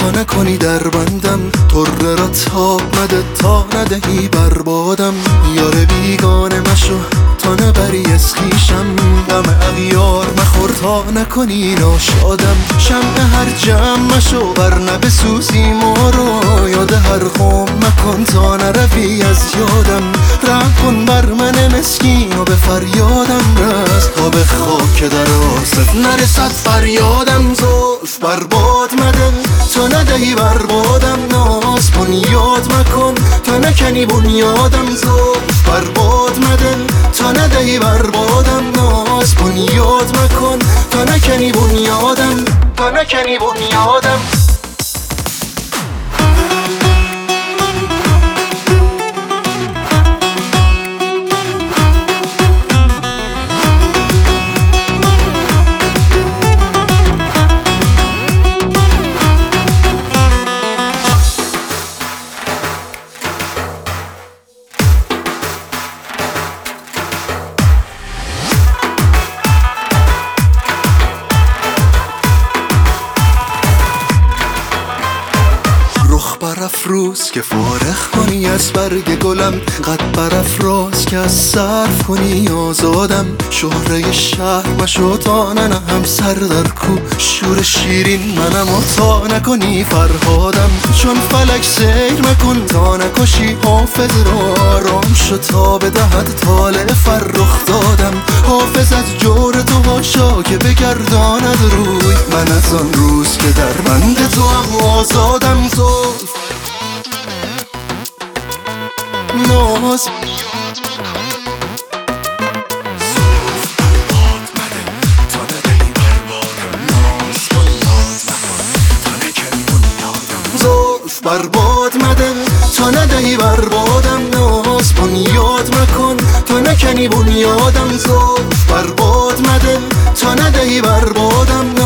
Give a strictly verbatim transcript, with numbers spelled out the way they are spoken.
تا نکنی در بندم، طره را تاب نده تا ندهی بربادم. یار بیگانه مشو تا نبری از خویشم، غم اغیار مخور تا نکنی ناشادم. شمع هر جمع مشو ورنه بسوزی ما رو، یاد هر خم مکن تا نروی از یادم. رحم کن بر من مسکین و به فریادم رس، تا به خاک در آسف نرسد فریادم. زلف برباد مده تا ندهی بربادم، ناز بنیاد مکن تا نکنی بنیادم. زلف برباد مده تا ندهی بربادم، ناز بنیاد مکن تا نکنی بنیادم، تا نکنی بنیادم. برافروز که فارغ کنی از برگ گلم، قد برافراز که از صرف کنی آزادم. شهره شهر مشو تا ننهم سر در کو، شور شیرین منم و تا نکنی فرهادم. چون فلک سیر مکن تا نکشی حافظ را، آرام شو تا بدهد طالع فرخ دادم. حافظ از جور تو هاشا که بگرداند روی، من از آن روز که در بند تو هم آزادم. زلف ناز زلف برباد مده تا ندهی بربادم، ناز بنیاد مکن تا نکنی بنیادم. زلف برباد مده تا ندهی بربادم،